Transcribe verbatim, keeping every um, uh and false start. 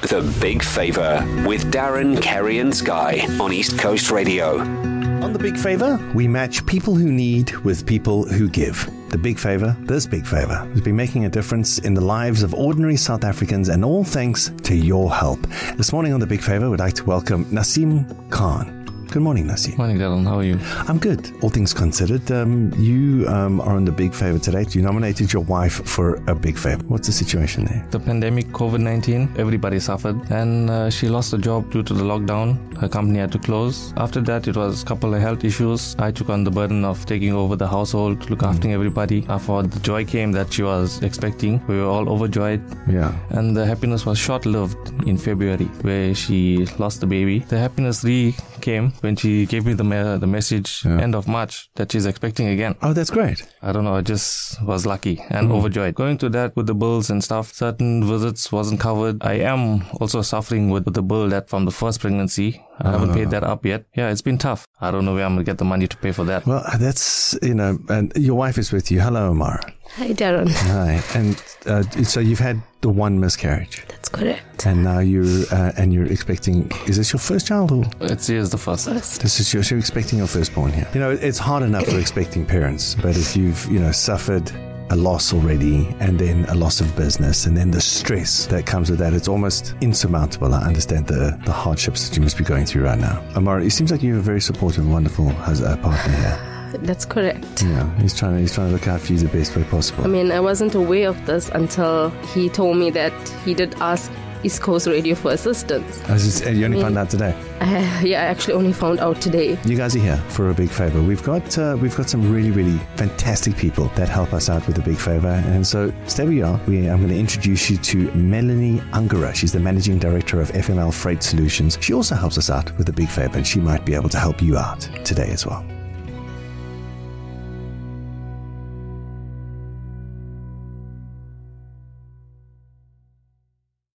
The Big Favour with Darren, Kerry and Sky on East Coast Radio. On The Big Favour, we match people who need with people who give. The Big Favour, this Big Favour, has been making a difference in the lives of ordinary South Africans, and all thanks to your help. This morning on The Big Favour, we'd like to welcome Nasim Khan. Good morning, Nasim. Morning, Darren. How are you? I'm good, all things considered. Um, you um, are on The Big Favour today. You nominated your wife for a big favour. What's the situation there? The pandemic, covid nineteen, everybody suffered, and uh, she lost her job due to the lockdown. Her company had to close. After that, it was a couple of health issues. I took on the burden of taking over the household, to look mm. after everybody. After the joy came that she was expecting, we were all overjoyed. Yeah. And the happiness was short-lived in February, where she lost the baby. The happiness re came when she gave me the me- the message yeah. end of March that she's expecting again. Oh, that's great. I don't know, I just was lucky and mm. overjoyed. Going through that with the bills and stuff, certain visits wasn't covered. I am also suffering with, with the bill that from the first pregnancy. I haven't uh, paid that up yet. Yeah, it's been tough. I don't know where I'm going to get the money to pay for that. Well, that's, you know, and your wife is with you. Hello, Omar. Hi, Darren. Hi. And uh, so you've had the one miscarriage. That's correct. And now you're, uh, and you're expecting, is this your first child? Or? It's yes, the first. first. This is your, so you're expecting your firstborn here. You know, it's hard enough for expecting parents, but if you've, you know, suffered a loss already, and then a loss of business, and then the stress that comes with that, it's almost insurmountable. I understand the, the hardships that you must be going through right now. Amara, it seems like you have a very supportive, wonderful uh, partner here. That's correct. Yeah, he's trying to he's trying to look out for you the best way possible. I mean, I wasn't aware of this until he told me that he did ask East Coast Radio for assistance. Oh, just, you only I mean, found out today? Uh, yeah, I actually only found out today. You guys are here for a big favour. We've got uh, we've got some really, really fantastic people that help us out with a big favour. And so stay where you are. We, I'm going to introduce you to Melanie Ungara. She's the Managing Director of F M L Freight Solutions. She also helps us out with a big favour, and she might be able to help you out today as well.